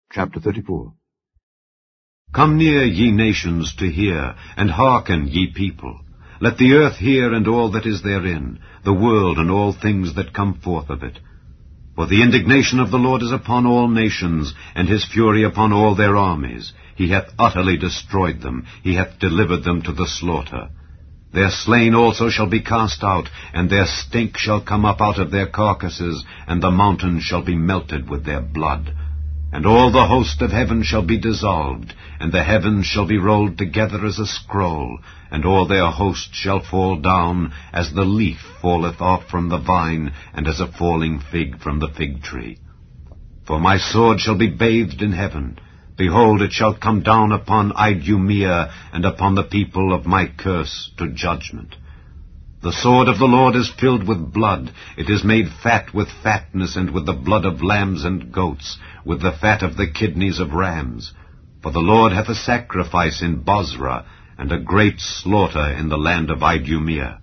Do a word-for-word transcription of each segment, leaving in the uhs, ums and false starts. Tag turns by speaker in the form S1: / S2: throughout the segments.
S1: Chapter thirty-four.
S2: Come near, ye nations, to hear, and hearken, ye people. Let the earth hear, and all that is therein, the world, and all things that come forth of it. For the indignation of the Lord is upon all nations, and his fury upon all their armies. He hath utterly destroyed them, he hath delivered them to the slaughter. Their slain also shall be cast out, and their stink shall come up out of their carcasses, and the mountains shall be melted with their blood. And all the host of heaven shall be dissolved, and the heavens shall be rolled together as a scroll, and all their host shall fall down, as the leaf falleth off from the vine, and as a falling fig from the fig tree. For my sword shall be bathed in heaven. Behold, it shall come down upon Idumea, and upon the people of my curse, to judgment. The sword of the Lord is filled with blood. It is made fat with fatness, and with the blood of lambs and goats, with the fat of the kidneys of rams. For the Lord hath a sacrifice in Bozrah, and a great slaughter in the land of Idumea.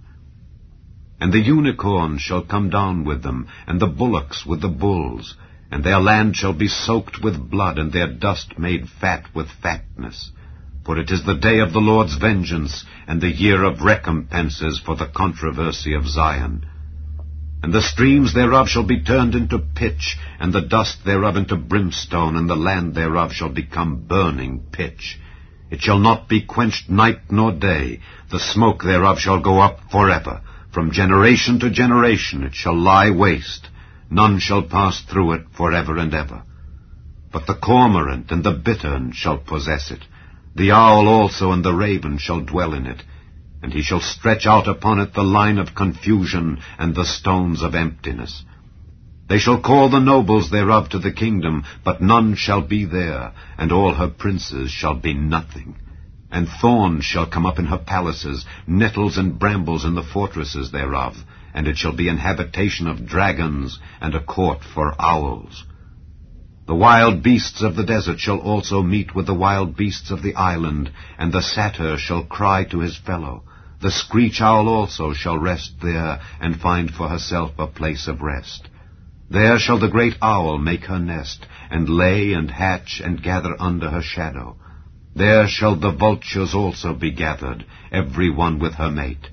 S2: And the unicorn shall come down with them, and the bullocks with the bulls, and their land shall be soaked with blood, and their dust made fat with fatness. For it is the day of the Lord's vengeance, and the year of recompenses for the controversy of Zion. And the streams thereof shall be turned into pitch, and the dust thereof into brimstone, and the land thereof shall become burning pitch. It shall not be quenched night nor day. The smoke thereof shall go up forever. From generation to generation it shall lie waste. None shall pass through it forever and ever. But the cormorant and the bittern shall possess it. The owl also and the raven shall dwell in it, and he shall stretch out upon it the line of confusion and the stones of emptiness. They shall call the nobles thereof to the kingdom, but none shall be there, and all her princes shall be nothing. And thorns shall come up in her palaces, nettles and brambles in the fortresses thereof, and it shall be an habitation of dragons, and a court for owls. The wild beasts of the desert shall also meet with the wild beasts of the island, and the satyr shall cry to his fellow. The screech owl also shall rest there, and find for herself a place of rest. There shall the great owl make her nest, and lay and hatch and gather under her shadow. There shall the vultures also be gathered, every one with her mate.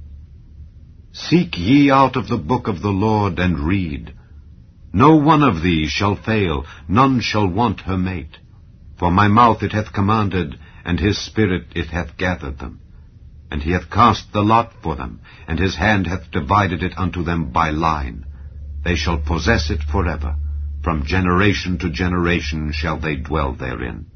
S2: Seek ye out of the book of the Lord, and read. No one of these shall fail, none shall want her mate. For my mouth it hath commanded, and his spirit it hath gathered them. And he hath cast the lot for them, and his hand hath divided it unto them by line. They shall possess it forever. From generation to generation shall they dwell therein.